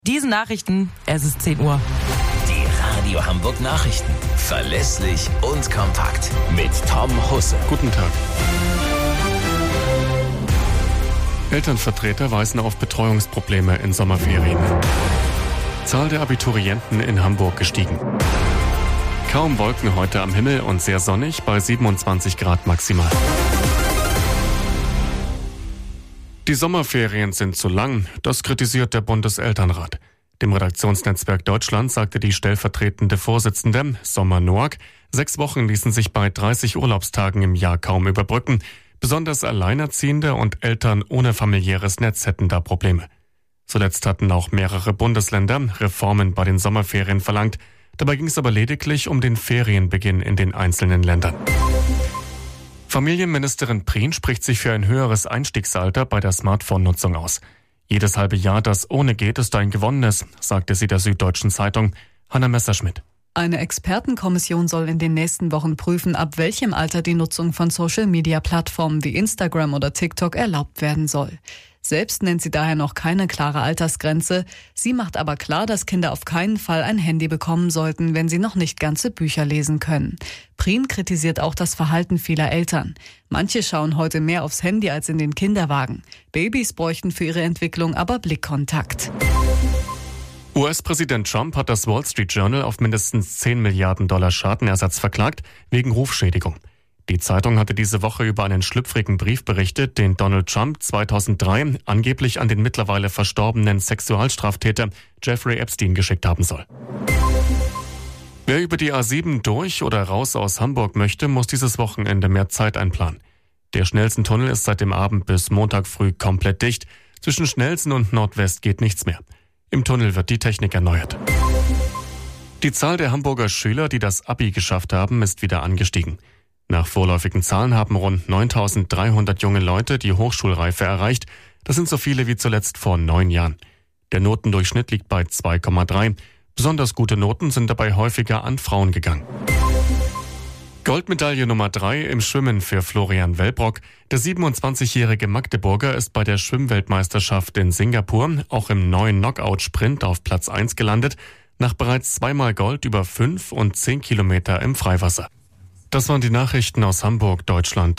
Diese Nachrichten, es ist 10 Uhr. Die Radio Hamburg Nachrichten. Verlässlich und kompakt. Mit Tom Husse. Guten Tag. Elternvertreter weisen auf Betreuungsprobleme in Sommerferien. Zahl der Abiturienten in Hamburg gestiegen. Kaum Wolken heute am Himmel und sehr sonnig bei 27 Grad maximal. Die Sommerferien sind zu lang, das kritisiert der Bundeselternrat. Dem Redaktionsnetzwerk Deutschland sagte die stellvertretende Vorsitzende, Sommer Noack, 6 Wochen ließen sich bei 30 Urlaubstagen im Jahr kaum überbrücken. Besonders Alleinerziehende und Eltern ohne familiäres Netz hätten da Probleme. Zuletzt hatten auch mehrere Bundesländer Reformen bei den Sommerferien verlangt. Dabei ging es aber lediglich um den Ferienbeginn in den einzelnen Ländern. Familienministerin Prien spricht sich für ein höheres Einstiegsalter bei der Smartphone-Nutzung aus. Jedes halbe Jahr, das ohne geht, ist ein gewonnenes, sagte sie der Süddeutschen Zeitung. Hanna Messerschmidt. Eine Expertenkommission soll in den nächsten Wochen prüfen, ab welchem Alter die Nutzung von Social-Media-Plattformen wie Instagram oder TikTok erlaubt werden soll. Selbst nennt sie daher noch keine klare Altersgrenze. Sie macht aber klar, dass Kinder auf keinen Fall ein Handy bekommen sollten, wenn sie noch nicht ganze Bücher lesen können. Prien kritisiert auch das Verhalten vieler Eltern. Manche schauen heute mehr aufs Handy als in den Kinderwagen. Babys bräuchten für ihre Entwicklung aber Blickkontakt. US-Präsident Trump hat das Wall Street Journal auf mindestens $10 Milliarden Schadenersatz verklagt, wegen Rufschädigung. Die Zeitung hatte diese Woche über einen schlüpfrigen Brief berichtet, den Donald Trump 2003 angeblich an den mittlerweile verstorbenen Sexualstraftäter Jeffrey Epstein geschickt haben soll. Wer über die A7 durch oder raus aus Hamburg möchte, muss dieses Wochenende mehr Zeit einplanen. Der Schnellsen-Tunnel ist seit dem Abend bis Montag früh komplett dicht. Zwischen Schnellsen und Nordwest geht nichts mehr. Im Tunnel wird die Technik erneuert. Die Zahl der Hamburger Schüler, die das Abi geschafft haben, ist wieder angestiegen. Nach vorläufigen Zahlen haben rund 9.300 junge Leute die Hochschulreife erreicht. Das sind so viele wie zuletzt vor 9 Jahren. Der Notendurchschnitt liegt bei 2,3. Besonders gute Noten sind dabei häufiger an Frauen gegangen. Goldmedaille Nummer 3 im Schwimmen für Florian Wellbrock. Der 27-jährige Magdeburger ist bei der Schwimmweltmeisterschaft in Singapur auch im neuen Knockout-Sprint auf Platz 1 gelandet, nach bereits 2-mal Gold über 5 und 10 Kilometer im Freiwasser. Das waren die Nachrichten aus Hamburg, Deutschland